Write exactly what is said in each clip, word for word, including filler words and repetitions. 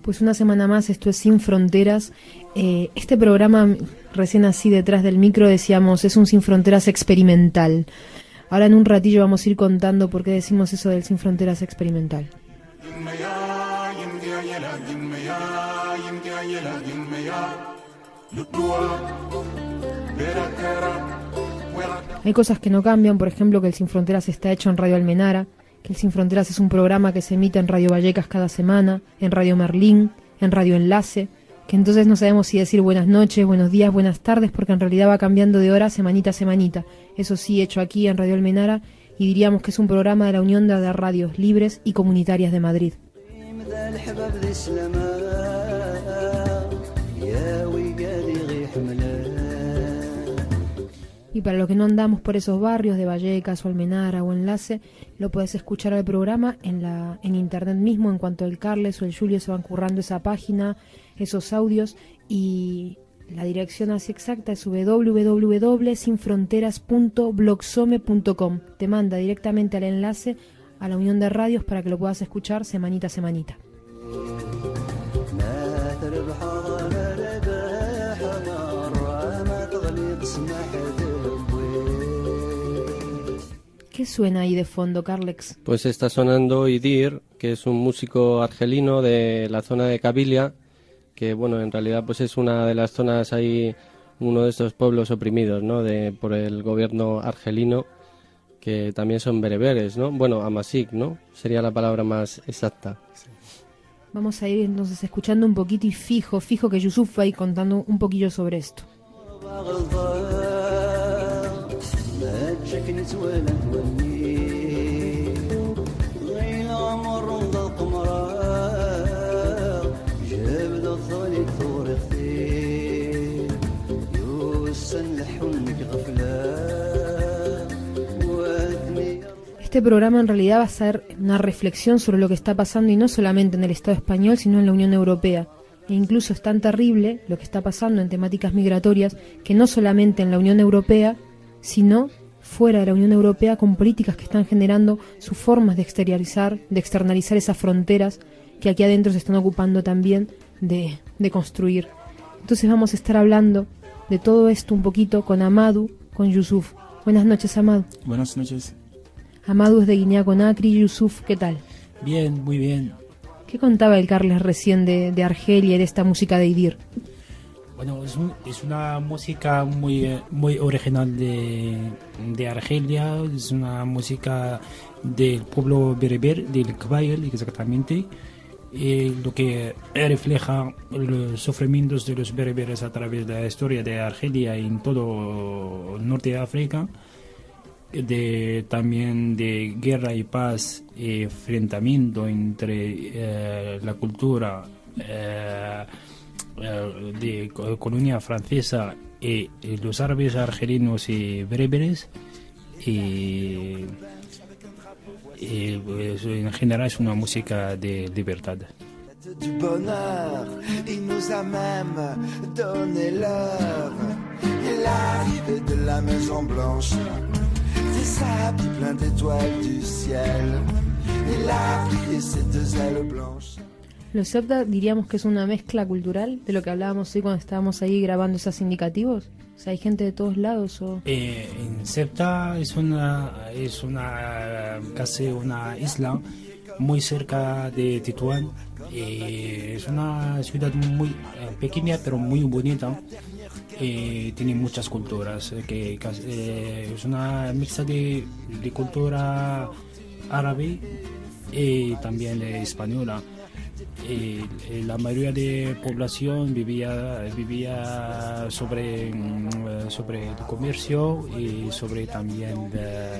Pues una semana más, esto es Sin Fronteras. Eh, este programa, recién así detrás del micro, decíamos, es un Sin Fronteras experimental. Ahora en un ratillo vamos a ir contando por qué decimos eso del Sin Fronteras experimental. Hay cosas que no cambian, por ejemplo que el Sin Fronteras está hecho en Radio Almenara, que el Sin Fronteras es un programa que se emite en Radio Vallecas cada semana, en Radio Merlín, en Radio Enlace, que entonces no sabemos si decir buenas noches, buenos días, buenas tardes, porque en realidad va cambiando de hora semanita a semanita. Eso sí, hecho aquí en Radio Almenara, y diríamos que es un programa de la Unión de Radios Libres y Comunitarias de Madrid. Y para los que no andamos por esos barrios de Vallecas o Almenara o Enlace, lo podés escuchar al programa en la en internet mismo, en cuanto el Carles o el Julio se van currando esa página, esos audios, y la dirección así exacta es doble u doble u doble u punto sin fronteras punto blogsome punto com. Te manda directamente al enlace a la Unión de Radios para que lo puedas escuchar semanita a semanita. ¿Qué suena ahí de fondo, Carlex? Pues está sonando Idir, que es un músico argelino de la zona de Kabilia, que bueno, en realidad pues es una de las zonas ahí, uno de estos pueblos oprimidos, ¿no? De por el gobierno argelino, que también son bereberes, ¿no? Bueno, amasik, ¿no? Sería la palabra más exacta. Vamos a ir entonces escuchando un poquito y fijo, fijo que Yusuf va a ir contando un poquillo sobre esto. Este programa en realidad va a ser una reflexión sobre lo que está pasando, y no solamente en el Estado español, sino en la Unión Europea. E incluso es tan terrible lo que está pasando en temáticas migratorias que no solamente en la Unión Europea, sino fuera de la Unión Europea, con políticas que están generando sus formas de exteriorizar, de externalizar esas fronteras que aquí adentro se están ocupando también de, de construir. Entonces vamos a estar hablando de todo esto un poquito con Amadou, con Yusuf. Buenas noches, Amadou. Buenas noches. Amadou es de Guinea Conakry. Yusuf, ¿qué tal? Bien, muy bien. ¿Qué contaba el Carles recién de, de Argelia y de esta música de Idir? Bueno, es, un, es una música muy muy original de, de Argelia. Es una música del pueblo bereber, del Kbail exactamente, eh, lo que refleja los sufrimientos de los bereberes a través de la historia de Argelia y en todo el norte de África, de también de guerra y paz y enfrentamiento entre eh, la cultura eh, de colonia francesa y, y los árabes argelinos y bereberes, y, y pues, en general es una música de libertad. Du bonheur, il nous a même donné l'heure. L'arrivée de la Maison Blanche, des sables pleins d'étoiles du ciel. Il a pris ses deux ailes blanches. Los Septa diríamos que es una mezcla cultural de lo que hablábamos hoy cuando estábamos ahí grabando esos indicativos. O sea, hay gente de todos lados. O... Eh, en Septa es una es una casi una isla muy cerca de Tetuán. Eh, es una ciudad muy eh, pequeña pero muy bonita. Eh, tiene muchas culturas. Eh, que eh, es una mezcla de, de cultura árabe y también de española. Eh, la mayoría de población vivía vivía sobre sobre el comercio y sobre también de,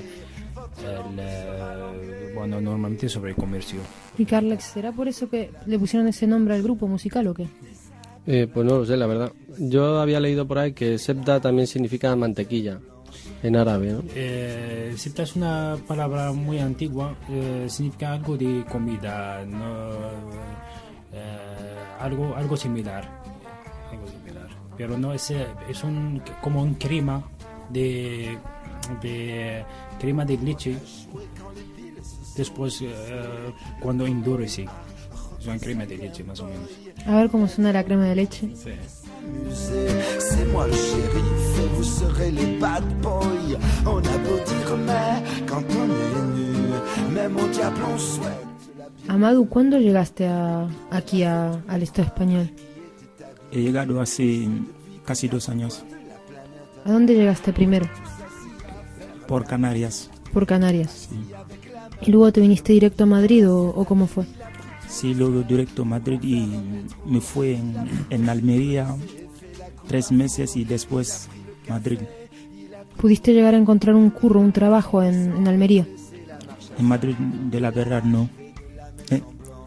el, bueno, normalmente sobre el comercio. ¿Y Carlex, será por eso que le pusieron ese nombre al grupo musical o qué? Eh, pues no lo sé, la verdad. Yo había leído por ahí que Septa también significa mantequilla en árabe, ¿no? Eh, Septa es una palabra muy antigua, eh, significa algo de comida, ¿no? Eh, algo algo similar, algo similar, pero no es es un como un crema de de crema de leche después eh, cuando endurece. Es una crema de leche más o menos. A ver cómo suena la crema de leche. Sí. C'est moi le shérif et vous serez les bad boys. On a beau dire mais quand on est nu, même au diable on souhaite. Amadou, ¿cuándo llegaste a, aquí a, al Estado español? He llegado hace casi dos años ¿A dónde llegaste primero? por Canarias. Por Canarias. Sí, ¿Y luego te viniste directo a Madrid o, o cómo fue? sí, luego directo a Madrid y me fui en, en Almería tres meses y después Madrid. ¿Pudiste llegar a encontrar un curro, un trabajo en, en Almería? En Madrid, de la verdad, no. Eh,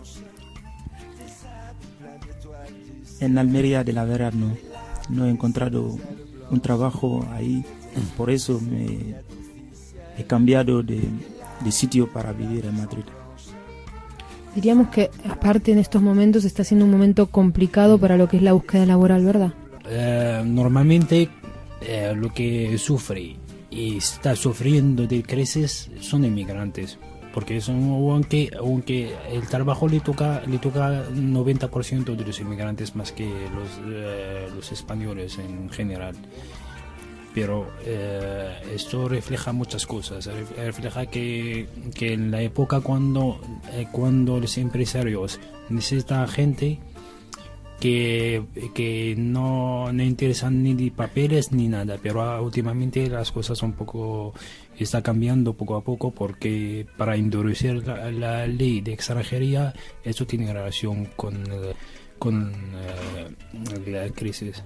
En Almería, de la verdad, no. No he encontrado un trabajo ahí. Por eso me he cambiado de, de sitio para vivir en Madrid. Diríamos que, aparte, en estos momentos está siendo un momento complicado para lo que es la búsqueda laboral, ¿verdad? Eh, normalmente eh, lo que sufre y está sufriendo de crisis son inmigrantes, porque son, aunque aunque el trabajo le toca le toca noventa por ciento de los inmigrantes más que los eh, los españoles en general, pero eh, esto refleja muchas cosas. Refleja que, que en la época cuando eh, cuando los empresarios necesitan gente que, que no, no interesan ni de papeles ni nada, pero últimamente las cosas un poco está cambiando poco a poco, porque para endurecer la, la ley de extranjería, eso tiene relación con, con uh, la crisis.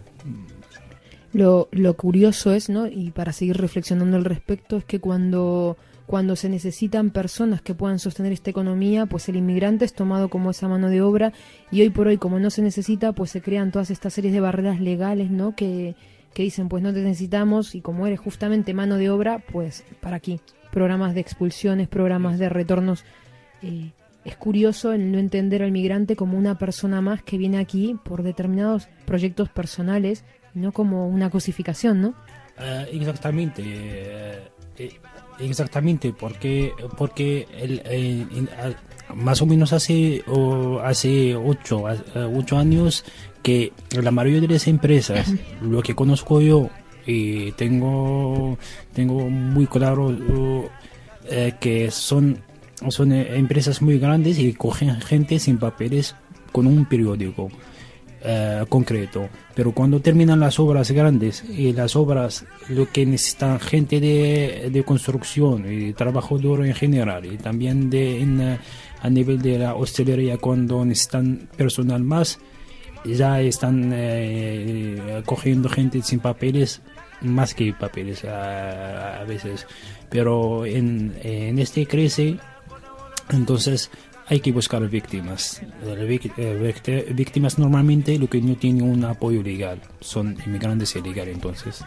Lo, lo curioso es, ¿no? Y para seguir reflexionando al respecto, es que cuando, cuando se necesitan personas que puedan sostener esta economía, pues el inmigrante es tomado como esa mano de obra, y hoy por hoy, como no se necesita, pues se crean todas estas series de barreras legales, ¿no? Que, que dicen, pues no te necesitamos, y como eres justamente mano de obra, pues para aquí. Programas de expulsiones, programas de retornos. Eh, es curioso el no entender al migrante como una persona más que viene aquí por determinados proyectos personales, no como una cosificación, ¿no? Uh, exactamente, uh, exactamente, porque porque el, el, el, más o menos hace o hace ocho, ocho años que la mayoría de las empresas, lo que conozco yo y tengo tengo muy claro uh, eh, que son son empresas muy grandes y cogen gente sin papeles con un periódico Uh, concreto, pero cuando terminan las obras grandes y las obras lo que necesitan gente de, de construcción y de trabajo duro en general, y también de en, uh, a nivel de la hostelería, cuando necesitan personal más, ya están uh, cogiendo gente sin papeles, más que papeles uh, a veces, pero en, en este crece, entonces hay que buscar víctimas. Víctimas normalmente lo que no tienen un apoyo legal, son inmigrantes ilegales, entonces.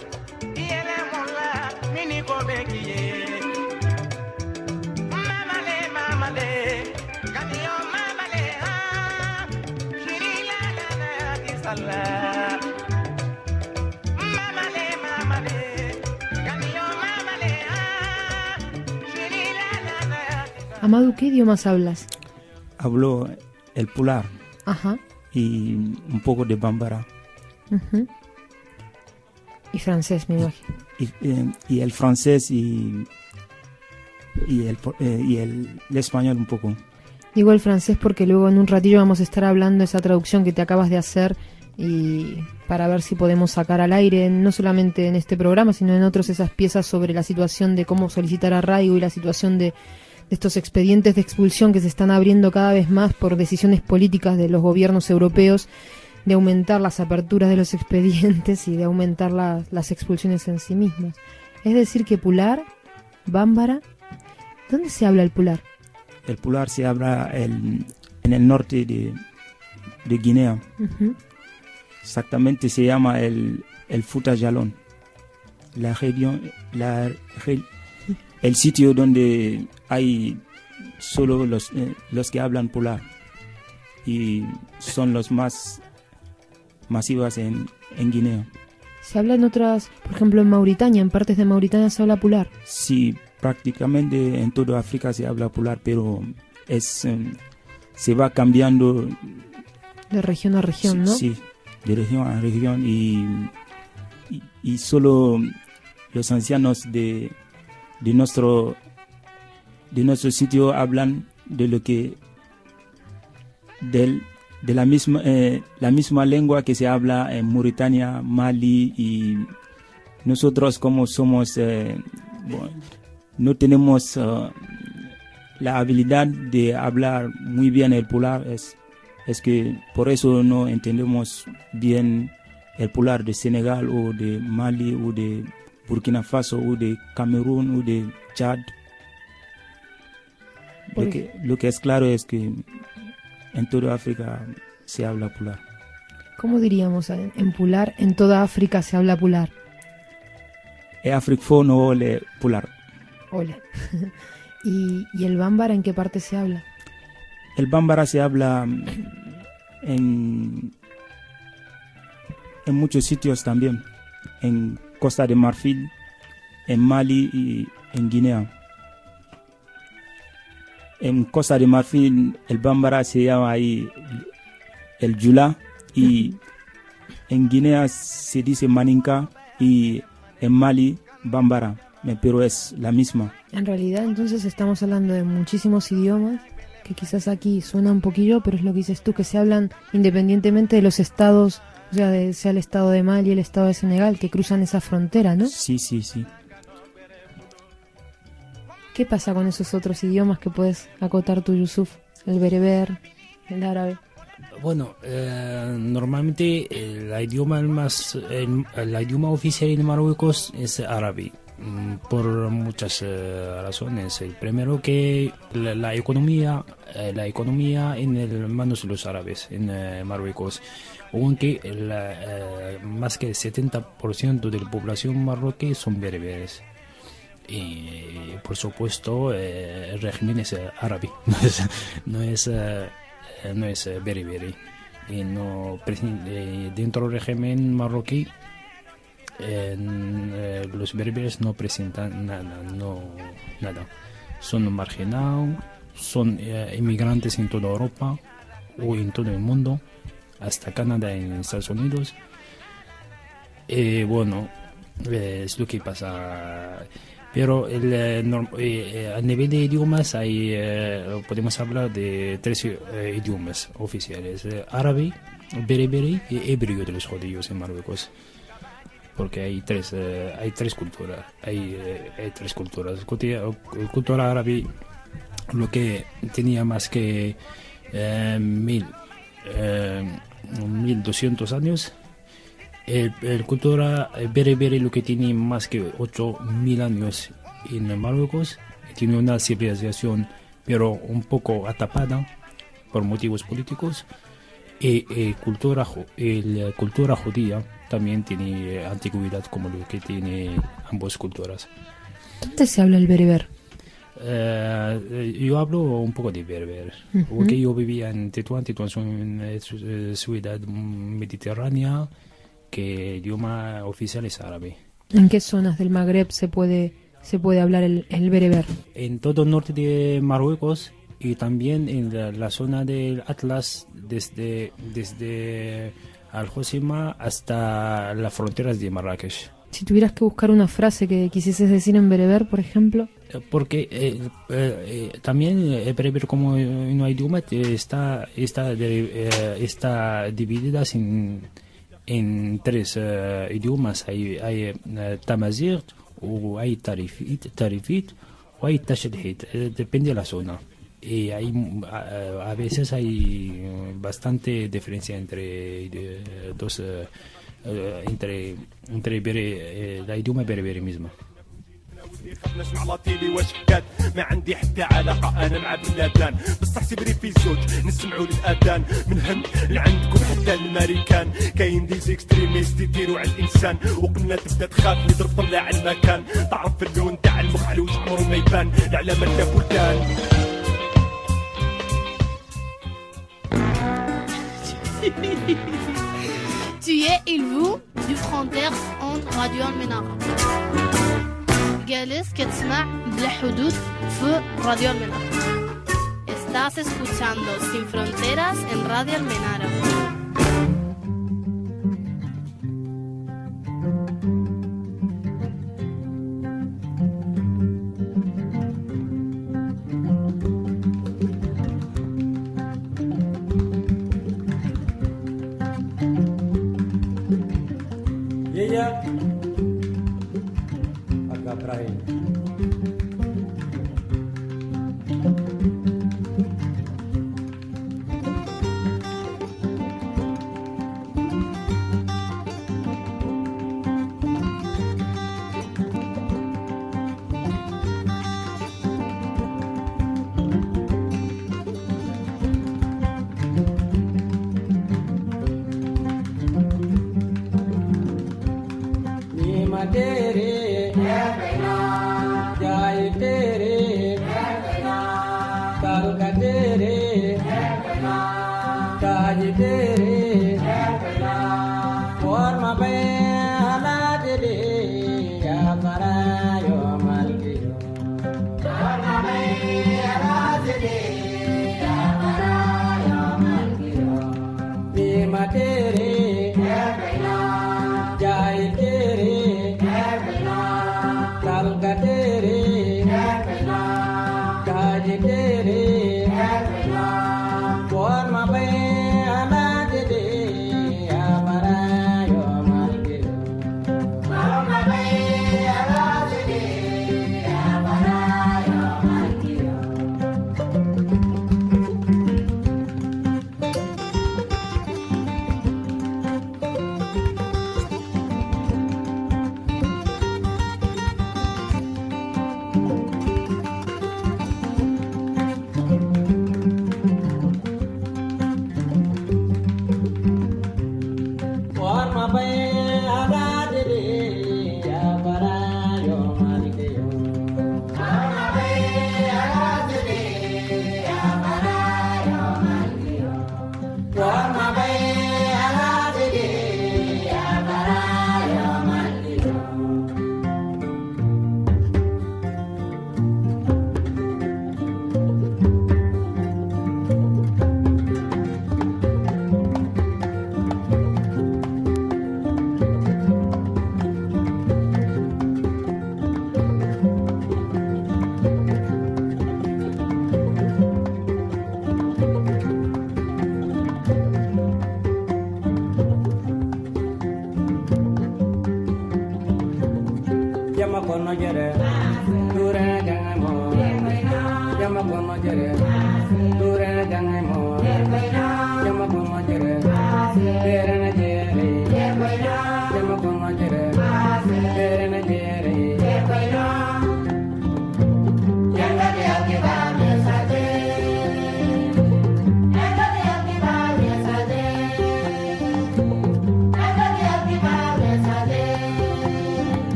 Amadou, ¿qué idiomas hablas? Hablo el pular. Ajá. Y un poco de bambara. Uh-huh. Y francés, me imagino. Y, y, y el francés y, y, el, eh, y el, el español un poco. Digo el francés porque luego en un ratillo vamos a estar hablando de esa traducción que te acabas de hacer, y para ver si podemos sacar al aire, no solamente en este programa, sino en otros, esas piezas sobre la situación de cómo solicitar arraigo y la situación de de estos expedientes de expulsión que se están abriendo cada vez más por decisiones políticas de los gobiernos europeos, de aumentar las aperturas de los expedientes y de aumentar la, las expulsiones en sí mismas. Es decir, que pular, bámbara, ¿dónde se habla el pular? El pular se habla el, en el norte de, de Guinea. Uh-huh. Exactamente se llama el, el Futa Jalón. La región, la región, el sitio donde hay solo los, eh, los que hablan pular, y son los más masivos en, en Guinea. ¿Se habla en otras, por ejemplo en Mauritania, en partes de Mauritania se habla pular? Sí, prácticamente en toda África se habla pular, pero es, eh, se va cambiando de región a región, ¿no? Sí, de región a región y, y, y solo los ancianos de, de nuestro de nuestro sitio hablan de lo que del, de la misma eh, la misma lengua que se habla en Mauritania, Mali, y nosotros como somos eh, bueno, no tenemos uh, la habilidad de hablar muy bien el pular, es es que por eso no entendemos bien el pular de Senegal o de Mali o de Burkina Faso o de Camerún o de Chad. Lo que, lo que es claro es que en toda África se habla pular. ¿Cómo diríamos en, en pular? En toda África se habla pular. En África no ole pular. Ole. ¿Y, ¿Y el bámbara en qué parte se habla? El bámbara se habla en, en muchos sitios también, en Costa de Marfil, en Mali y en Guinea. En Costa de Marfil el bámbara se llama ahí el Yula, y en Guinea se dice Maninka, y en Mali bámbara, pero es la misma. En realidad entonces estamos hablando de muchísimos idiomas que quizás aquí suena un poquillo, pero es lo que dices tú, que se hablan independientemente de los estados, o sea, de, sea el estado de Mali, el estado de Senegal, que cruzan esa frontera, ¿no? Sí, sí, sí. ¿Qué pasa con esos otros idiomas que puedes acotar tú, Yusuf? El bereber, el árabe. Bueno, eh, normalmente el idioma más, el, el idioma oficial en Marruecos es árabe, por muchas uh, razones. El primero, que la, la economía eh, la economía en el manos de los árabes en uh, Marruecos, aunque la, uh, más que el setenta por ciento de la población marroquí son bereberes, y por supuesto eh, el régimen es uh, árabe, no es no es, uh, no es uh, berebere, y no, eh, dentro del régimen marroquí En, eh, los bereberes no presentan nada, no, nada. Son marginados, son eh, inmigrantes en toda Europa o en todo el mundo, hasta Canadá y en Estados Unidos. Eh, bueno, eh, es lo que pasa. Pero el, eh, norm, eh, a nivel de idiomas hay, eh, podemos hablar de tres eh, idiomas oficiales: eh, árabe, berebere y hebreo de los judíos en Marruecos. Porque hay tres eh, hay tres culturas hay, eh, hay tres culturas cultura, cultura árabe, lo que tenía más que eh, mil eh, mil doscientos años. El, el cultura berebere, lo que tiene más que ocho mil años en Marruecos, tiene una civilización pero un poco atapada por motivos políticos. Y, y cultura el cultura judía también tiene antigüedad, como lo que tiene ambas culturas. ¿Dónde se habla el bereber? Uh, yo hablo un poco de bereber, uh-huh. Porque yo vivía en Tetuán. Tetuán es una ciudad mediterránea que el idioma oficial es árabe. ¿En qué zonas del Magreb se puede se puede hablar el, el bereber? En todo el norte de Marruecos, y también en la, la zona del Atlas, desde desde Al-Hoceima hasta las fronteras de Marrakech. Si tuvieras que buscar una frase que quisieses decir en bereber, por ejemplo. Porque eh, eh, eh, también el bereber, como un idioma, está está de, eh, está dividida en en tres uh, idiomas. Hay hay uh, Tamazight, o hay Tarifit, Tarifit o hay Tashdid, eh, depende de la zona. Y hay, a, a veces hay bastante diferencia entre de, dos uh, uh, entre entre bere, uh, el idioma bereber mismo. نسمع لاتيلي واش حكات ما عندي حتى علاقة أنا مع بلادان بصح سيبري في زوج نسمعوا للأذان من هند لعندكم حتى الماريكان كاين دي زيكستريميست يديروا على الإنسان وقلنا تبدا تخاف يضرب طلع على المكان تعرف اللون تاع المخلوج عمره ما يبان العلامة تاع بلدان. Tu es il vous du frontière entre Radio المنارة. جالس كتسمع بلا حدود في راديو المنارة. Estás Estás escuchando Sin Fronteras en Radio Almenara.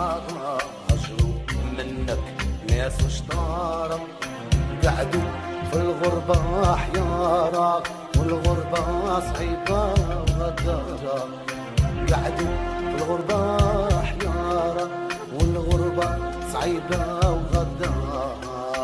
ناس شطارة قعدوا في الغربة حيارة والغربة صعيبة وغدارة قعدوا في الغربة حيارة والغربة صعيبة وغدارة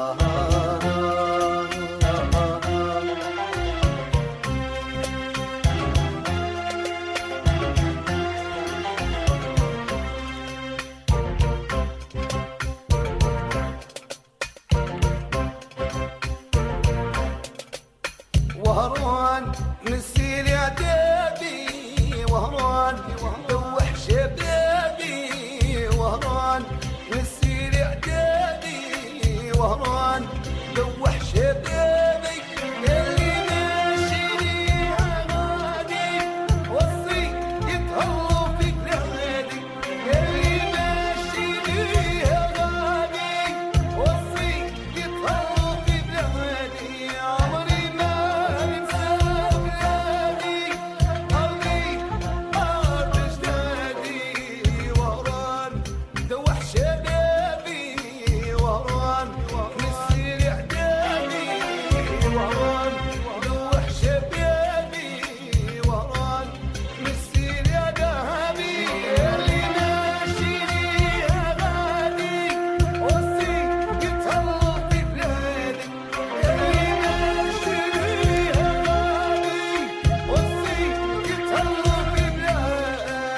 وهران نسيل يا دابي وهران دوح شبابي وهران نسيل يا دابي وهران دوح شبابي اللي ماشي ليها غادي وصي يتهلوا في بلادي اللي ماشي ليها غادي وصي يتهلوا في بلادي عمري ما ننسى بلادي قلبي أرض جدادي وهران دوح شبابي وهران نسير إعدادي وهران دوح شبابي وهران نسير يا ذهبي اللي ماشي ليها غادي وصي يتهلوا في بلادي اللي ماشي ليها غادي وصي يتهلوا في بلادي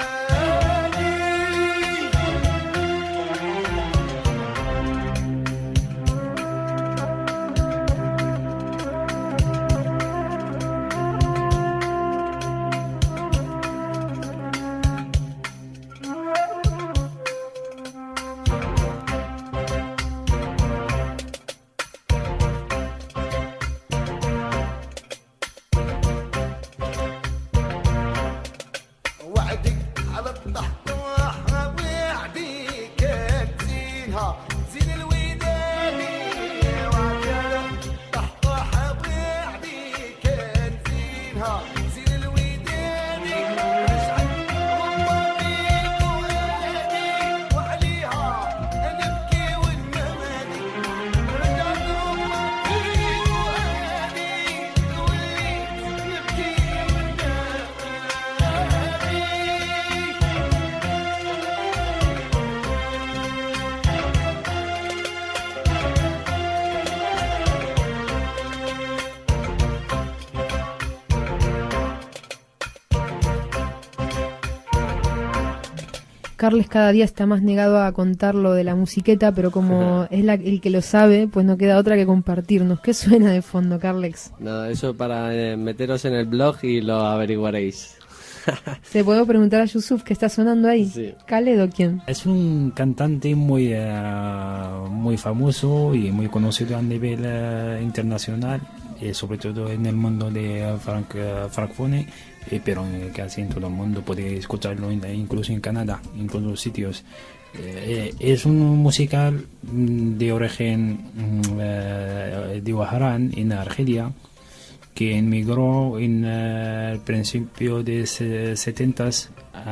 وعدي على الطحطاح وعدي كان زينها زين الودادي وعدي على الطحطاح وعدي كان زينها زين الودادي رجعت غمضي فؤادي وعليها نبكي والممادي رجعت غمضي فؤادي وليت نبكي والممادي Carles cada día está más negado a contar lo de la musiqueta, pero como es la, el que lo sabe, pues no queda otra que compartirnos. ¿Qué suena de fondo, Carles? Nada, eso para eh, meteros en el blog y lo averiguaréis. ¿Se puedo preguntar a Yusuf qué está sonando ahí? Sí. ¿Khaled o quién? Es un cantante muy, uh, muy famoso y muy conocido a nivel uh, internacional, eh, sobre todo en el mundo de uh, franc, uh, francófono, eh, pero eh, casi en todo el mundo puede escucharlo, en, incluso en Canadá, en todos los sitios. Eh, es un musical de origen uh, de Oaxaca, en Argelia, que emigró en el uh, principio de los setentas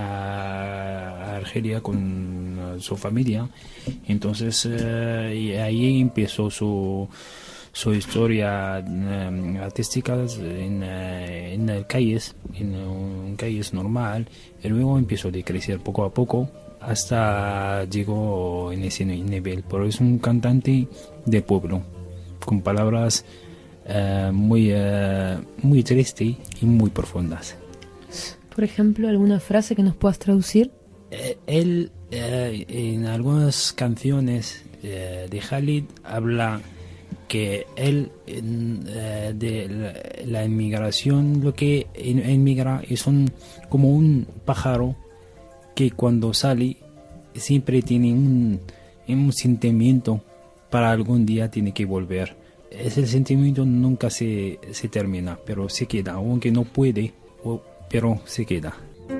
a Argelia con uh, su familia. Entonces uh, y ahí empezó su, su historia um, artística en, uh, en uh, calles, en uh, calles normal, y luego empezó a crecer poco a poco hasta llegó en ese nivel. Pero es un cantante de pueblo, con palabras Uh, muy uh, muy triste y muy profundas. Por ejemplo, ¿alguna frase que nos puedas traducir? Eh, él eh, en algunas canciones eh, de Khalid habla que él eh, de la, la inmigración, lo que inmigra es un, como un pájaro que cuando sale siempre tiene un, un sentimiento para algún día tiene que volver. Ese sentimiento nunca se, se termina, pero se queda, aunque no puede, o, pero se queda.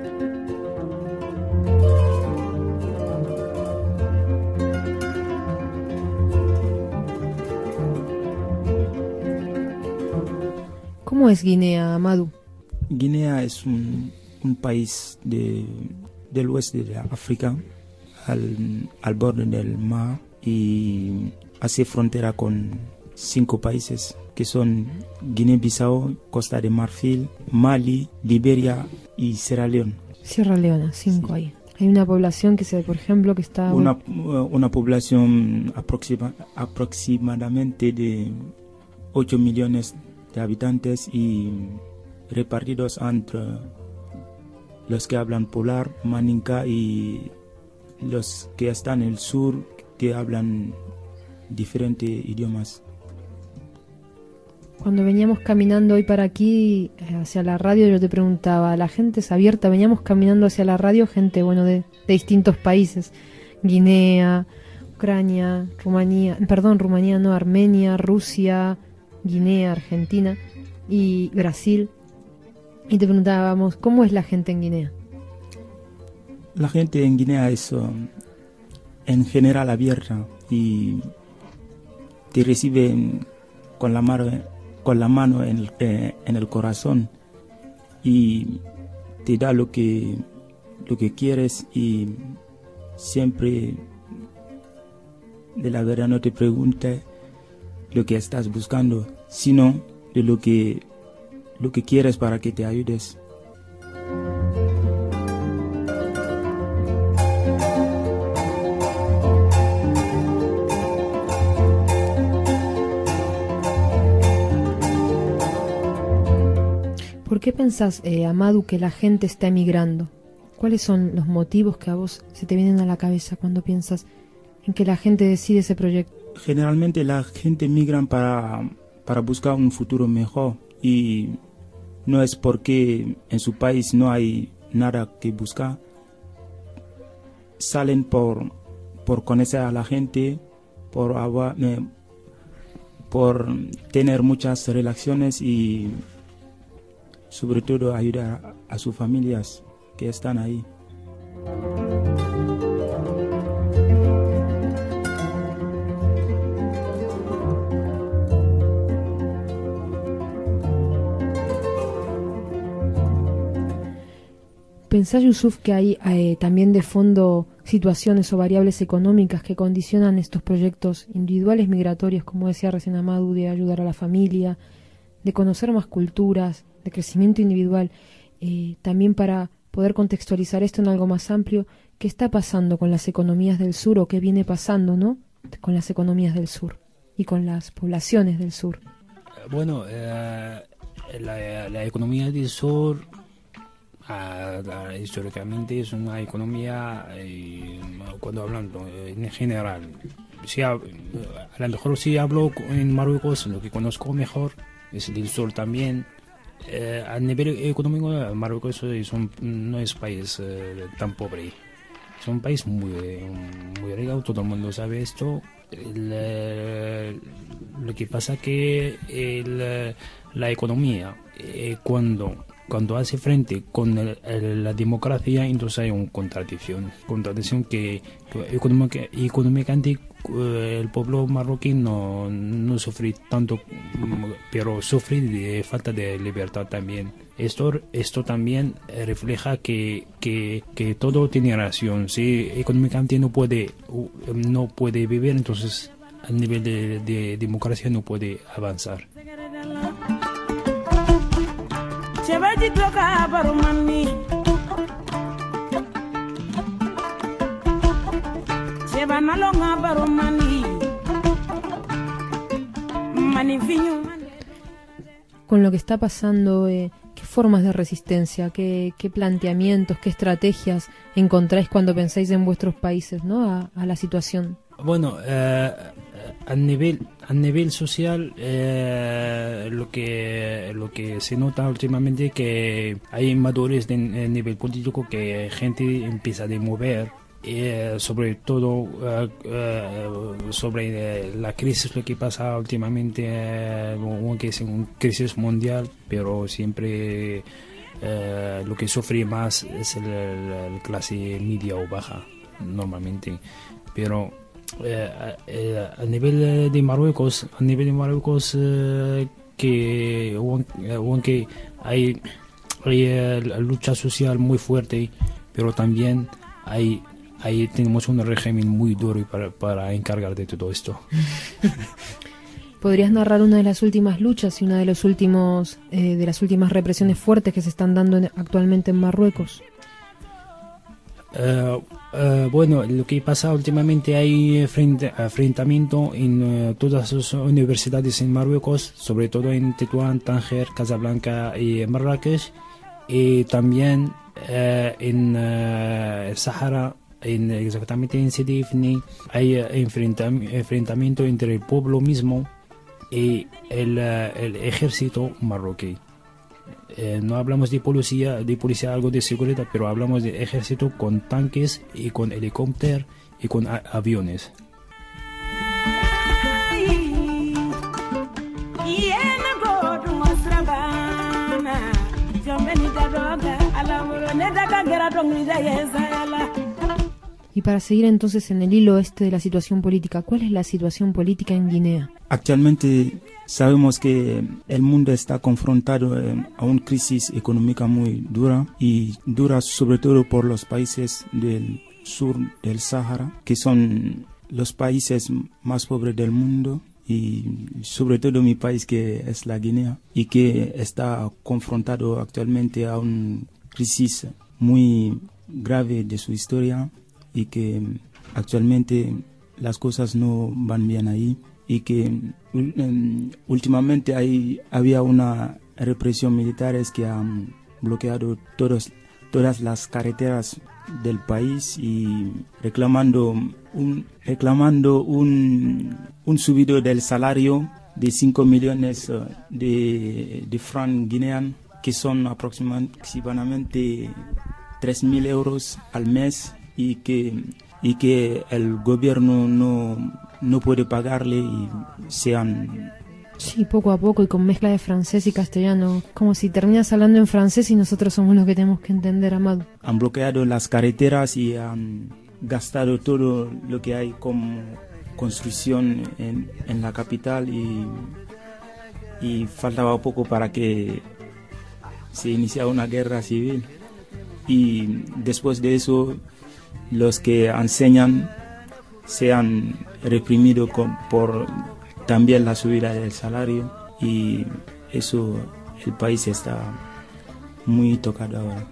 ¿Cómo es Guinea, Amadou? Guinea es un, un país de, del oeste de África, al, al borde del mar, y hace frontera con cinco países que son Guinea-Bissau, Costa de Marfil, Mali, Liberia y Sierra Leona. Sierra Leona, cinco sí. Ahí. Hay una población que se, por ejemplo, que está... Una, una población aproxima, aproximadamente de ocho millones de habitantes y repartidos entre los que hablan Polar, Maninka y los que están en el sur que hablan diferentes idiomas. Cuando veníamos caminando hoy para aquí, hacia la radio, yo te preguntaba, la gente es abierta, veníamos caminando hacia la radio, gente, bueno, de, de distintos países, Guinea, Ucrania, Rumanía, perdón, Rumanía no, Armenia, Rusia, Guinea, Argentina y Brasil, y te preguntábamos, ¿cómo es la gente en Guinea? La gente en Guinea es um, en general abierta y te reciben con la mano con la mano en el, eh, en el corazón y te da lo que lo que quieres y siempre de la verdad no te pregunte lo que estás buscando, sino de lo que lo que quieres para que te ayudes. ¿Por qué pensás, eh, Amadou, que la gente está emigrando? ¿Cuáles son los motivos que a vos se te vienen a la cabeza cuando piensas en que la gente decide ese proyecto? Generalmente la gente migra para, para buscar un futuro mejor y no es porque en su país no hay nada que buscar. Salen por, por conocer a la gente, por, eh, por tener muchas relaciones y sobre todo ayudar a, a sus familias que están ahí. ¿Pensás, Yusuf, que hay eh, también de fondo situaciones o variables económicas que condicionan estos proyectos individuales migratorios, como decía recién Amadou, de ayudar a la familia, de conocer más culturas, de crecimiento individual, eh, también para poder contextualizar esto en algo más amplio? ¿Qué está pasando con las economías del sur o qué viene pasando, ¿no?, con las economías del sur y con las poblaciones del sur? Bueno, eh, la, la economía del sur uh, la, históricamente es una economía, eh, cuando hablando en general, si a, a lo mejor si hablo en Marruecos, lo que conozco mejor es del sur también. Eh, a nivel económico, Marruecos es un, no es un país eh, tan pobre, es un país muy, muy rico, todo el mundo sabe esto. El, lo que pasa que el, la economía, eh, cuando cuando hace frente con el, el, la democracia, entonces hay una contradicción, contradicción que, que económica, económicamente el pueblo marroquí no, no sufre tanto, pero sufre de falta de libertad también. Esto, esto también refleja que, que, que todo tiene relación. Si económicamente no puede, no puede vivir, entonces a nivel de, de democracia no puede avanzar. Con lo que está pasando, eh, ¿qué formas de resistencia, qué, qué planteamientos, qué estrategias encontráis cuando pensáis en vuestros países, ¿no?, a, a la situación? Bueno, eh, a nivel a nivel social, eh, lo que lo que se nota últimamente que hay madurez de, de nivel político, que gente empieza a mover. Eh, sobre todo uh, uh, sobre uh, la crisis, lo que pasa últimamente, uh, que es una crisis mundial, pero siempre uh, lo que sufre más es la clase media o baja normalmente. Pero uh, uh, a nivel de Marruecos, a nivel de Marruecos uh, que aunque hay, hay uh, la lucha social muy fuerte, pero también hay ahí tenemos un régimen muy duro para, para encargar de todo esto. ¿Podrías narrar una de las últimas luchas y una de los últimos eh, de las últimas represiones fuertes que se están dando en, actualmente en Marruecos? Uh, uh, bueno, lo que pasa últimamente hay frente, enfrentamiento en uh, todas las universidades en Marruecos, sobre todo en Tetuán, Tánger, Casablanca y Marrakech, y también uh, en uh, Sahara, en, exactamente en Sidi Ifni, hay uh, enfrentam enfrentamiento entre el pueblo mismo y el, uh, el ejército marroquí. Eh, no hablamos de policía, de policía algo de seguridad, pero hablamos de ejército con tanques y con helicópteros y con aviones. Y para seguir entonces en el hilo este de la situación política, ¿cuál es la situación política en Guinea? Actualmente sabemos que el mundo está confrontado eh, a una crisis económica muy dura y dura sobre todo por los países del sur del Sahara, que son los países más pobres del mundo, y sobre todo mi país, que es la Guinea, y que está confrontado actualmente a una crisis muy grave de su historia, y que actualmente las cosas no van bien ahí, y que um, últimamente hay, había una represión militar que han bloqueado todos, todas las carreteras del país y reclamando un, reclamando un, un subido del salario de cinco millones de, de francs guineanos, que son aproximadamente tres mil euros al mes, y que, y que el gobierno no, no puede pagarle, y sean... Sí, poco a poco, y con mezcla de francés y castellano, como si terminas hablando en francés y nosotros somos los que tenemos que entender, Amado. Han bloqueado las carreteras y han gastado todo lo que hay como construcción en, en la capital, y, y faltaba poco para que se iniciara una guerra civil. Y después de eso, los que enseñan se han reprimido con, por también la subida del salario, y eso, el país está muy tocado ahora.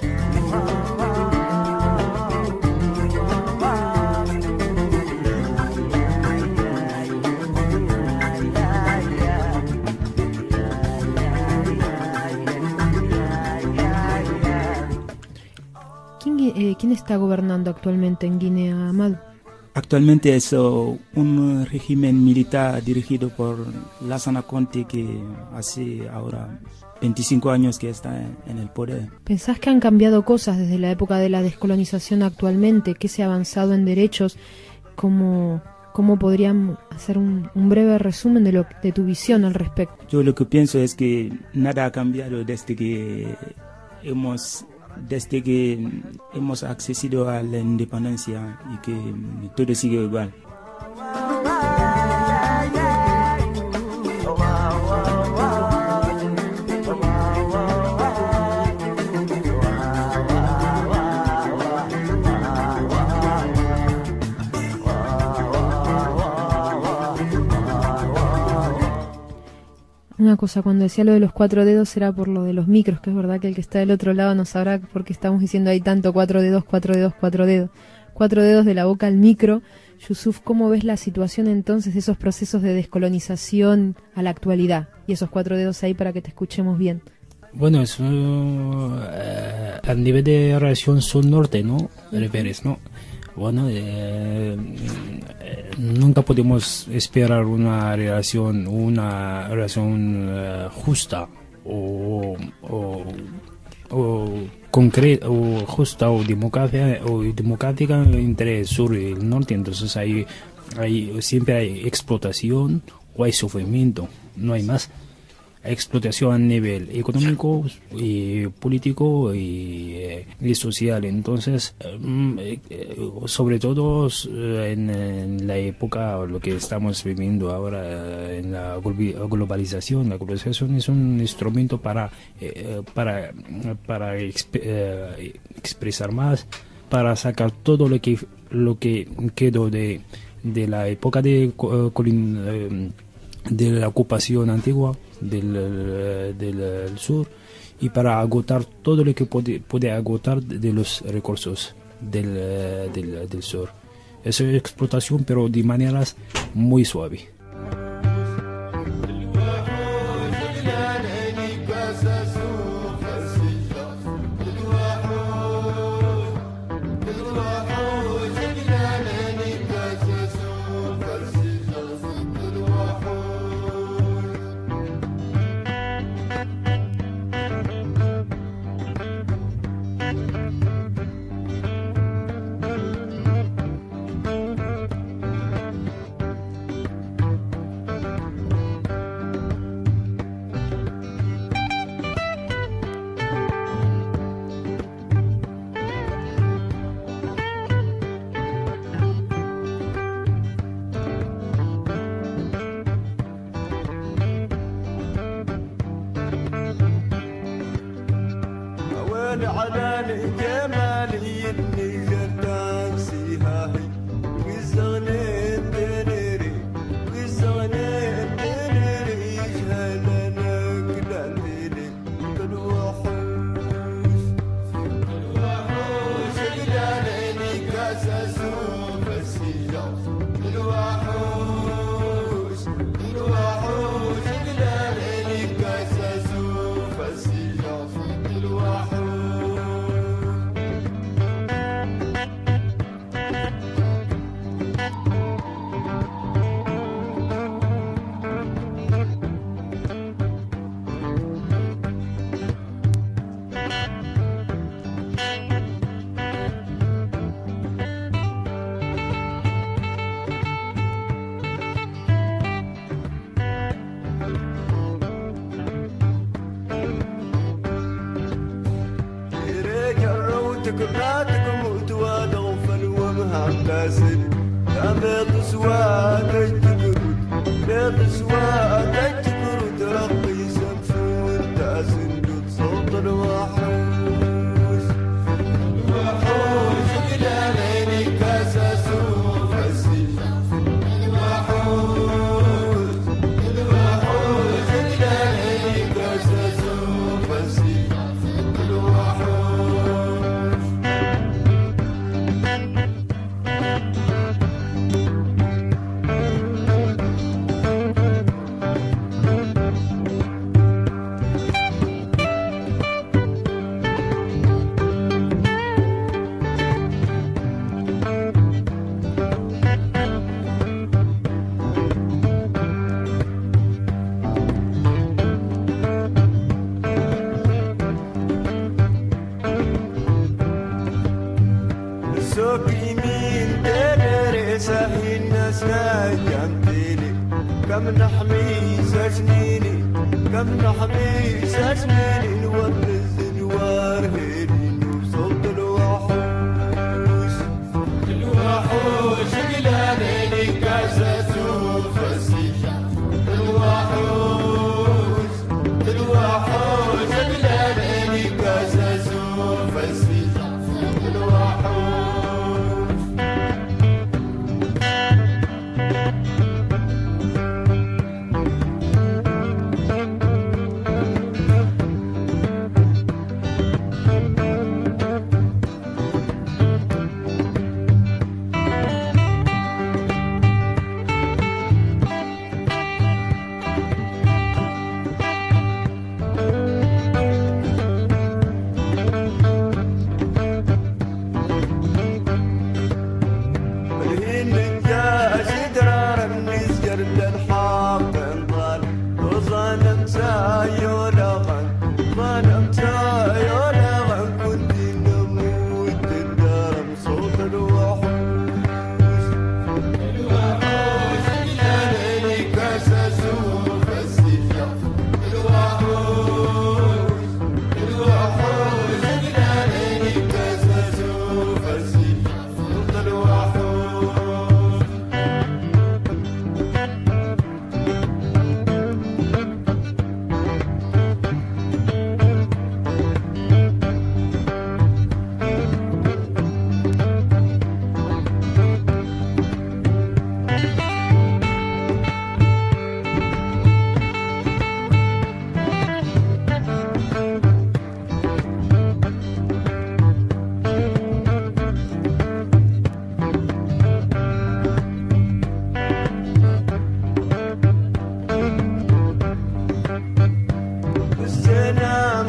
¿Quién, eh, ¿Quién está gobernando actualmente en Guinea, Amado? Actualmente es uh, un régimen militar dirigido por Lassana Conté, que hace ahora veinticinco años que está en, en el poder. ¿Pensás que han cambiado cosas desde la época de la descolonización actualmente? ¿Qué se ha avanzado en derechos? ¿Cómo, cómo podrían hacer un, un breve resumen de, lo, de tu visión al respecto? Yo lo que pienso es que nada ha cambiado desde que hemos... desde que hemos accedido a la independencia, y que todo sigue igual. Una cosa, cuando decía lo de los cuatro dedos era por lo de los micros, que es verdad que el que está del otro lado no sabrá por qué estamos diciendo ahí tanto cuatro dedos, cuatro dedos, cuatro dedos. Cuatro dedos de la boca al micro. Yusuf, ¿cómo ves la situación entonces de esos procesos de descolonización a la actualidad? Y esos cuatro dedos ahí para que te escuchemos bien. Bueno, eso eh, a nivel de relación sur-norte, ¿no? Reveres, ¿no? Bueno, eh, eh, nunca podemos esperar una relación, una relación uh, justa o, o, o concreta o justa o democrática, o democrática entre el sur y el norte. Entonces hay, hay siempre hay explotación o hay sufrimiento, no hay más. Explotación a nivel económico y político y, eh, y social. Entonces, eh, eh, sobre todo eh, en, en la época, lo que estamos viviendo ahora, eh, en la globalización, la globalización es un instrumento para, eh, para, para exp eh, expresar más, para sacar todo lo que, lo que quedó de, de la época de colin, eh, de la ocupación antigua del, del sur y para agotar todo lo que puede, puede agotar de los recursos del, del, del sur. Es una explotación, pero de maneras muy suaves.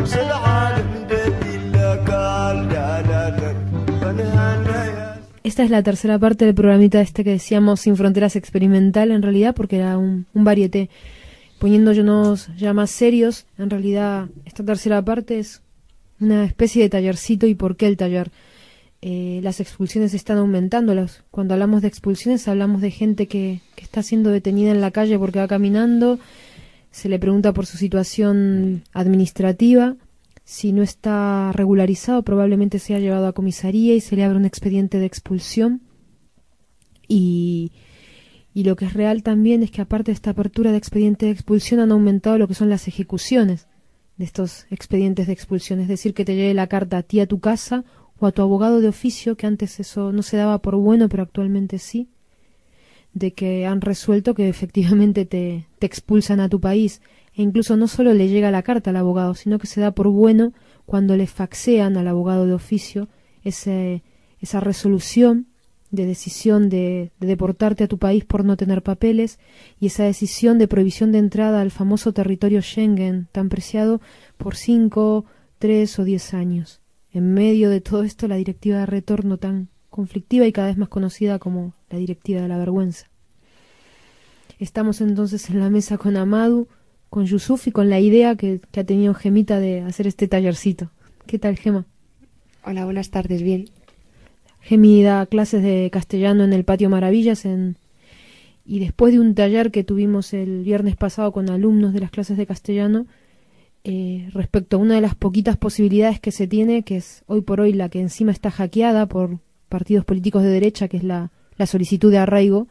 وش العالم دليل قال لا لا لا فنهانا يا. Esta es la tercera parte del programita este que decíamos Sin Fronteras Experimental, en realidad, porque era un, un varieté. Poniéndonos ya más serios, en realidad esta tercera parte es una especie de tallercito. ¿Y por qué el taller? Eh, las expulsiones están aumentando. Las, cuando hablamos de expulsiones hablamos de gente que, que está siendo detenida en la calle porque va caminando, se le pregunta por su situación administrativa. Si no está regularizado, probablemente sea llevado a comisaría y se le abre un expediente de expulsión. Y, y lo que es real también es que aparte de esta apertura de expediente de expulsión han aumentado lo que son las ejecuciones de estos expedientes de expulsión. Es decir, que te llegue la carta a ti a tu casa o a tu abogado de oficio, que antes eso no se daba por bueno, pero actualmente sí, de que han resuelto que efectivamente te, te expulsan a tu país. E incluso no solo le llega la carta al abogado, sino que se da por bueno cuando le faxean al abogado de oficio ese, esa resolución de decisión de, de deportarte a tu país por no tener papeles y esa decisión de prohibición de entrada al famoso territorio Schengen, tan preciado por cinco, tres o diez años. En medio de todo esto, la directiva de retorno tan conflictiva y cada vez más conocida como la directiva de la vergüenza. Estamos entonces en la mesa con Amadou, con Yusuf y con la idea que, que ha tenido Gemita de hacer este tallercito. ¿Qué tal, Gema? Hola, buenas tardes, bien. Gemi da clases de castellano en el Patio Maravillas en, y después de un taller que tuvimos el viernes pasado con alumnos de las clases de castellano, eh, respecto a una de las poquitas posibilidades que se tiene, que es hoy por hoy la que encima está hackeada por partidos políticos de derecha, que es la, la solicitud de arraigo,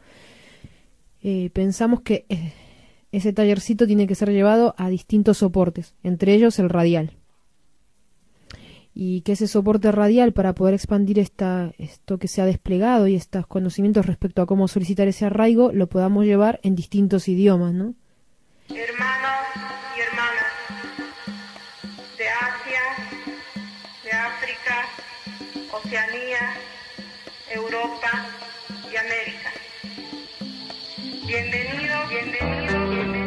eh, pensamos que... Eh, ese tallercito tiene que ser llevado a distintos soportes, entre ellos el radial. Y que ese soporte radial, para poder expandir esta, esto que se ha desplegado y estos conocimientos respecto a cómo solicitar ese arraigo, lo podamos llevar en distintos idiomas, ¿no? Hermanos y hermanas de Asia, de África, Oceanía, Europa y América. Bienvenidos, bienvenidos.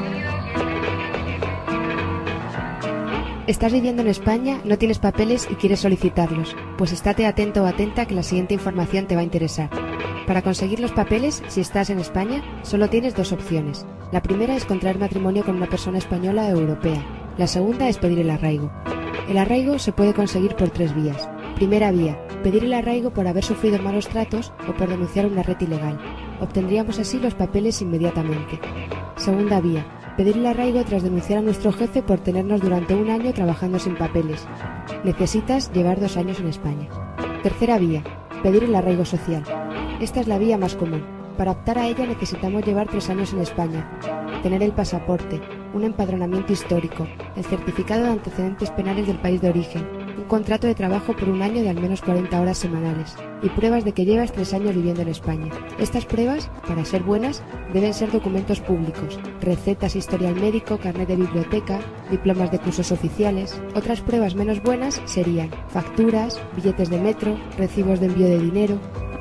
¿Estás viviendo en España, no tienes papeles y quieres solicitarlos? Pues estate atento o atenta que la siguiente información te va a interesar. Para conseguir los papeles, si estás en España, solo tienes dos opciones. La primera es contraer matrimonio con una persona española o europea. La segunda es pedir el arraigo. El arraigo se puede conseguir por tres vías. Primera vía, pedir el arraigo por haber sufrido malos tratos o por denunciar una red ilegal. Obtendríamos así los papeles inmediatamente. Segunda vía, pedir el arraigo tras denunciar a nuestro jefe por tenernos durante un año trabajando sin papeles. Necesitas llevar dos años en España. Tercera vía, pedir el arraigo social. Esta es la vía más común. Para optar a ella necesitamos llevar tres años en España, tener el pasaporte, un empadronamiento histórico, el certificado de antecedentes penales del país de origen, un contrato de trabajo por un año de al menos cuarenta horas semanales y pruebas de que llevas tres años viviendo en España. Estas pruebas, para ser buenas, deben ser documentos públicos, recetas, historial médico, carnet de biblioteca, diplomas de cursos oficiales. Otras pruebas menos buenas serían facturas, billetes de metro, recibos de envío de dinero.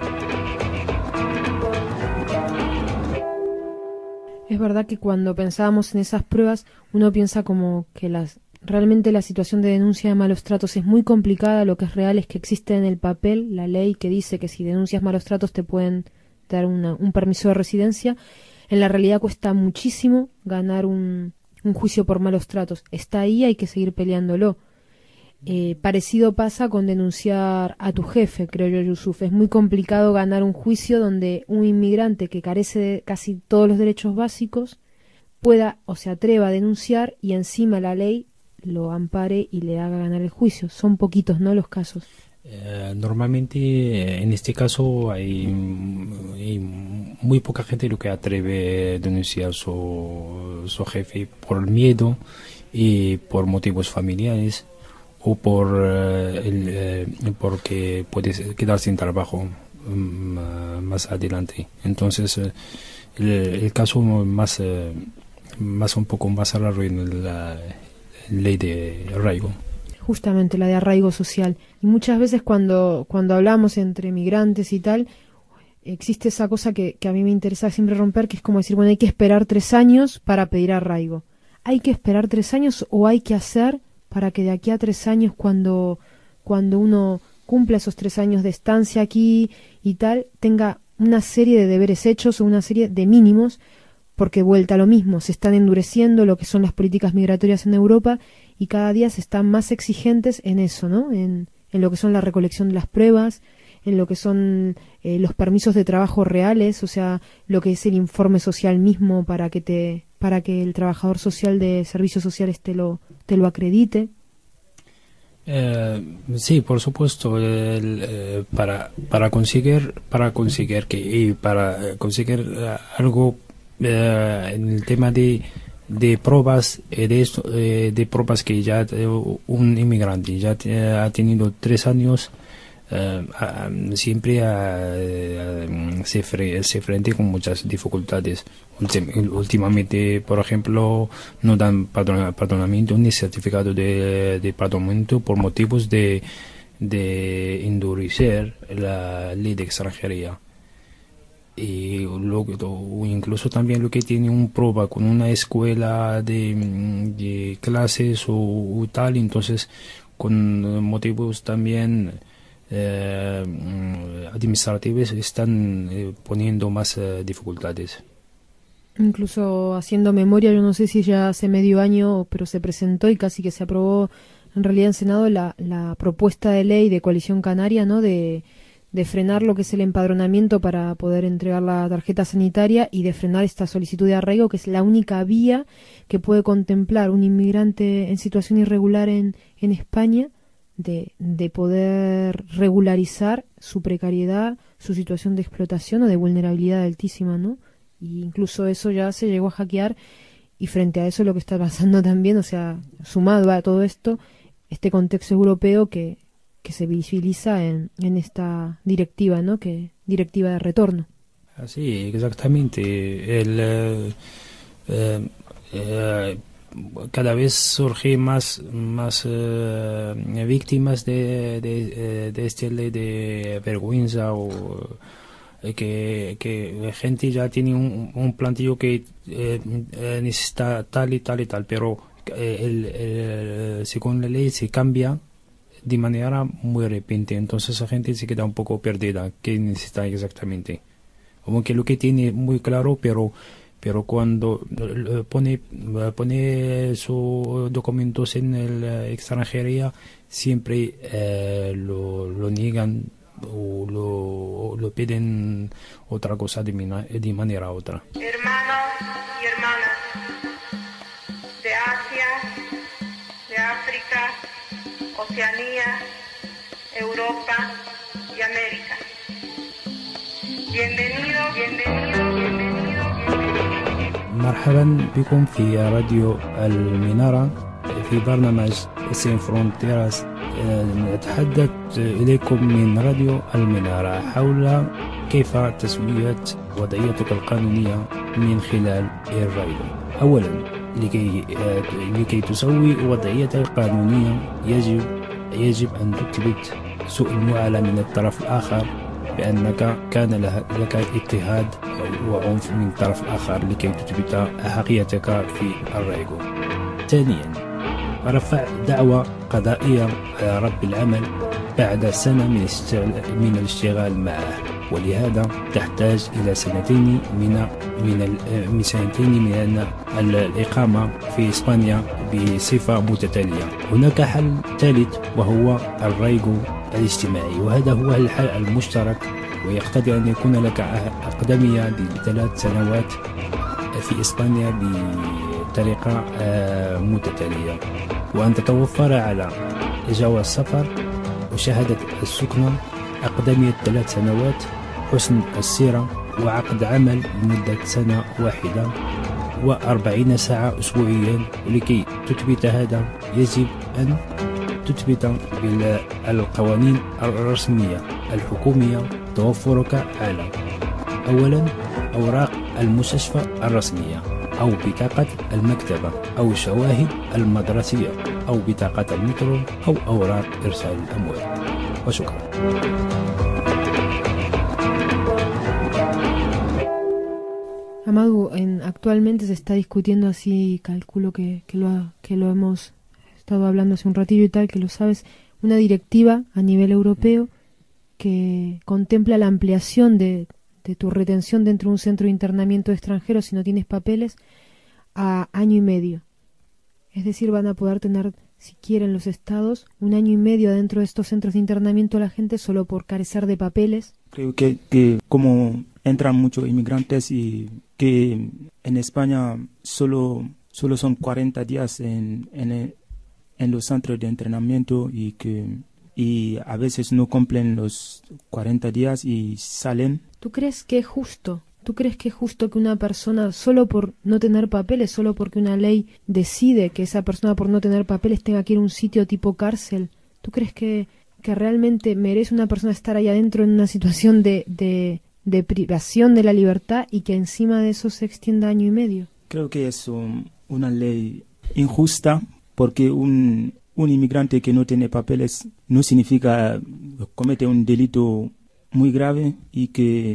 Es verdad que cuando pensábamos en esas pruebas, uno piensa como que las realmente la situación de denuncia de malos tratos es muy complicada. Lo que es real es que existe en el papel la ley que dice que si denuncias malos tratos te pueden dar una, un permiso de residencia. En la realidad cuesta muchísimo ganar un, un juicio por malos tratos. Está ahí, hay que seguir peleándolo. Eh, parecido pasa con denunciar a tu jefe, creo yo, Yusuf. Es muy complicado ganar un juicio donde un inmigrante que carece de casi todos los derechos básicos pueda o se atreva a denunciar y encima la ley lo ampare y le haga ganar el juicio. Son poquitos, ¿no?, los casos. Eh, normalmente en este caso hay, hay muy poca gente lo que atreve a denunciar su, su jefe por miedo y por motivos familiares o por uh, el, eh, porque puedes quedar sin trabajo um, más adelante. Entonces uh, el, el caso más uh, más un poco más raro en la ley de arraigo. Justamente la de arraigo social. Y muchas veces cuando cuando hablamos entre migrantes y tal, existe esa cosa que, que a mí me interesa siempre romper, que es como decir, bueno, hay que esperar tres años para pedir arraigo. ¿Hay que esperar tres años o hay que hacer para que de aquí a tres años, cuando, cuando uno cumpla esos tres años de estancia aquí y tal, tenga una serie de deberes hechos o una serie de mínimos, porque vuelta a lo mismo, se están endureciendo lo que son las políticas migratorias en Europa y cada día se están más exigentes en eso, ¿no? En, en lo que son la recolección de las pruebas, en lo que son eh, los permisos de trabajo reales, o sea, lo que es el informe social mismo para que te para que el trabajador social de servicios sociales te lo te lo acredite. Eh, sí, por supuesto, el, eh, para para conseguir para conseguir que y para conseguir uh, algo uh, en el tema de de pruebas eh, de esto, eh, de pruebas que ya eh, un inmigrante ya eh, ha tenido tres años. Uh, uh, siempre uh, uh, se, fre se frente con muchas dificultades. Ultim últimamente, por ejemplo, no dan perdon perdonamiento ni certificado de, de perdonamiento por motivos de, de endurecer la ley de extranjería. Y luego, incluso también lo que tiene un prueba con una escuela de, de clases o, o tal, entonces con motivos también Eh, administrativos están eh, poniendo más eh, dificultades. Incluso haciendo memoria, yo no sé si ya hace medio año, pero se presentó y casi que se aprobó en realidad en Senado la, la propuesta de ley de Coalición Canaria, ¿no? De, de frenar lo que es el empadronamiento para poder entregar la tarjeta sanitaria y de frenar esta solicitud de arraigo, que es la única vía que puede contemplar un inmigrante en situación irregular en, en España, De, de poder regularizar su precariedad, su situación de explotación o de vulnerabilidad altísima, ¿no? Y incluso eso ya se llegó a hackear, y frente a eso lo que está pasando también, o sea, sumado a todo esto, este contexto europeo que, que se visibiliza en, en esta directiva, ¿no? Que directiva de retorno. Sí, exactamente. El, eh, eh, eh, cada vez surgen más más uh, víctimas de, de, de esta ley de vergüenza, o eh, que, que gente ya tiene un, un plantillo que eh, necesita tal y tal y tal, pero eh, el, el, según la ley se cambia de manera muy repentina, entonces la gente se queda un poco perdida, qué necesita exactamente, como que lo que tiene muy claro, pero pero cuando pone pone sus documentos en la extranjería siempre eh, lo, lo niegan o lo, lo piden otra cosa de, de manera otra. Hermanos y hermanas de Asia, de África, Oceanía, Europa y América. Bienvenidos, bienvenidos, bienvenidos. مرحبا بكم في راديو المنارة في برنامج سين فرونتيراس. نتحدث إليكم من راديو المنارة حول كيف تسوية وضعيتك القانونية من خلال الرايدو. أولا، لكي لكي تسوي وضعيتك القانونية يجب يجب أن تثبت سوء المعاملة من الطرف الآخر، بأنك كان لك اضطهاد وعنف من الطرف الآخر لكي تثبت حقيقتك في الرايغو. ثانيا، رفع دعوى قضائية على رب العمل بعد سنة من من الاشتغال معه، ولهذا تحتاج إلى سنتين من من من سنتين من الإقامة في إسبانيا بصفة متتالية. هناك حل ثالث وهو الرايغو الاجتماعي، وهذا هو الحل المشترك، ويقتضي أن يكون لك أقدمية لثلاث سنوات في إسبانيا بطريقة متتالية، وأن تتوفر على جواز سفر وشهادة السكنة، أقدمية ثلاث سنوات، حسن السيرة، وعقد عمل لمدة سنة واحدة وأربعين ساعة أسبوعيا. ولكي تثبت هذا يجب أن تثبت بالقوانين الرسمية الحكومية توفرك على أولا أوراق المستشفى الرسمية، أو بطاقة المكتبة، أو شواهد المدرسية، أو بطاقة المترو، أو أوراق إرسال الأموال. وشكرا. Amadou, en, actualmente se está discutiendo así, calculo que, que, lo, que lo hemos estado hablando hace un ratillo y tal, que lo sabes, una directiva a nivel europeo que contempla la ampliación de, de tu retención dentro de un centro de internamiento de extranjeros si no tienes papeles a año y medio. Es decir, van a poder tener, si quieren los estados, un año y medio dentro de estos centros de internamiento a la gente solo por carecer de papeles. Creo que, que como entran muchos inmigrantes y que en España solo, solo son cuarenta días en, en, en los centros de entrenamiento y que y a veces no cumplen los cuarenta días y salen. ¿Tú crees que es justo? ¿Tú crees que es justo que una persona, solo por no tener papeles, solo porque una ley decide que esa persona por no tener papeles tenga que ir a un sitio tipo cárcel? ¿Tú crees que, que realmente merece una persona estar ahí adentro en una situación de, de, de privación de la libertad y que encima de eso se extienda año y medio? Creo que es un, una ley injusta porque un, un inmigrante que no tiene papeles no significa comete un delito muy grave y que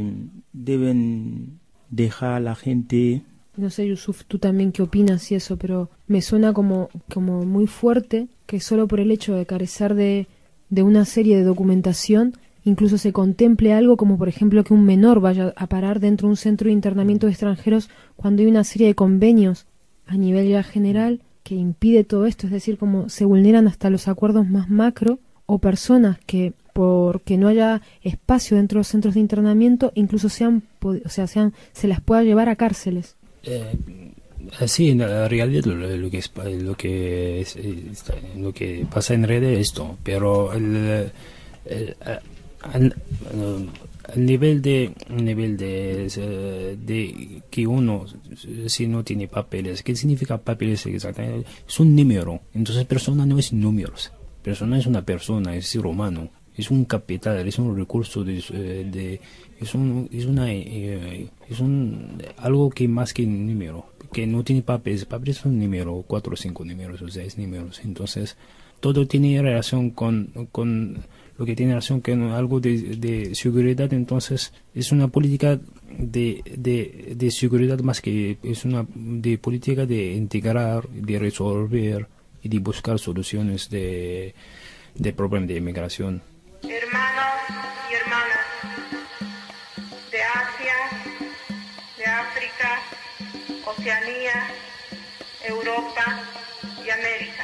deben dejar a la gente. No sé, Yusuf, tú también qué opinas y eso, pero me suena como, como muy fuerte que solo por el hecho de carecer de, de una serie de documentación incluso se contemple algo como, por ejemplo, que un menor vaya a parar dentro de un centro de internamiento de extranjeros cuando hay una serie de convenios a nivel ya general que impide todo esto, es decir, como se vulneran hasta los acuerdos más macro, o personas que porque no haya espacio dentro de los centros de internamiento, incluso sean, o sea, sean, se las pueda llevar a cárceles. Eh, sí, en realidad lo, lo que es, lo que es, lo que pasa en red es esto, pero el, el, el, el nivel de nivel de, de que uno si no tiene papeles, ¿qué significa papeles exactamente? Es un número, entonces persona no es números, persona es una persona, es ser humano. Es un capital, es un recurso, de, de es un es una eh, es un algo que más que un número, que no tiene papeles, papeles son un número, cuatro o cinco números o seis números, entonces todo tiene relación con con lo que tiene relación con algo de, de seguridad, entonces es una política de, de de seguridad más que es una de política de integrar, de resolver y de buscar soluciones de de problemas de inmigración. Hermanos y hermanas de Asia, de África, Oceanía, Europa y América.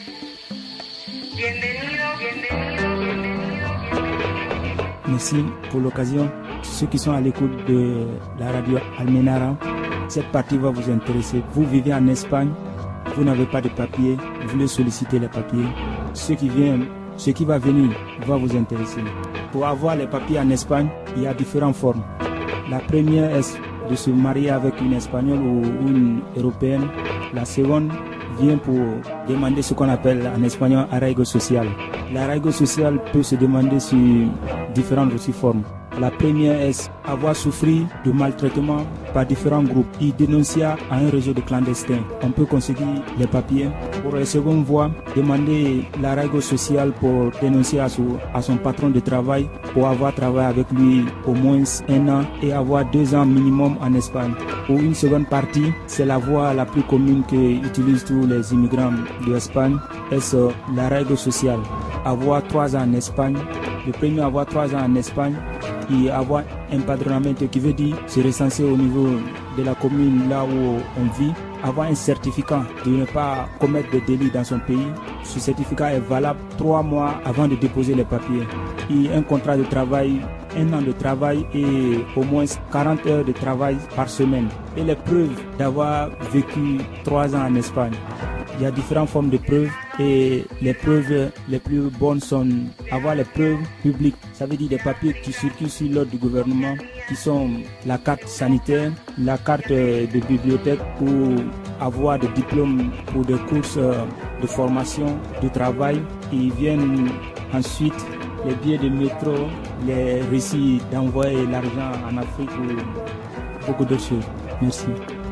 Bienvenidos, bienvenidos, bienvenidos, bienvenidos. Merci pour l'occasion. Ceux qui sont à l'écoute de la radio Almenara, cette partie va vous intéresser. Vous vivez en Espagne, vous n'avez pas de papier, vous voulez solliciter les papiers. Ceux qui viennent Ce qui va venir va vous intéresser. Pour avoir les papiers en Espagne, il y a différentes formes. La première est de se marier avec une Espagnole ou une Européenne. La seconde vient pour demander ce qu'on appelle en espagnol arraigo social. L'arraigo social peut se demander sur différentes aussi formes. La première est avoir souffert de maltraitement par différents groupes et dénoncer à un réseau de clandestins. On peut conseguir les papiers. Pour la seconde voie, demander l'arraigo social pour dénoncer à son, à son patron de travail pour avoir travaillé avec lui au moins un an et avoir deux ans minimum en Espagne. Pour une seconde partie, c'est la voie la plus commune qu'utilisent tous les immigrants d'Espagne, c'est l'arraigo social. Avoir trois ans en Espagne, le premier avoir trois ans en Espagne et avoir un empadronamiento qui veut dire se recenser au niveau de la commune là où on vit, avoir un certificat de ne pas commettre de délit dans son pays. Ce certificat est valable trois mois avant de déposer les papiers. Et un contrat de travail, un an de travail et au moins quarante heures de travail par semaine. Et les preuves d'avoir vécu trois ans en Espagne. Il y a différentes formes de preuves et les preuves les plus bonnes sont avoir les preuves publiques. Ça veut dire des papiers qui circulent sur l'ordre du gouvernement, qui sont la carte sanitaire, la carte de bibliothèque ou avoir des diplômes pour des courses de formation, de travail. Ils viennent ensuite les billets de métro, les récits d'envoyer l'argent en Afrique ou beaucoup d'autres choses. Merci.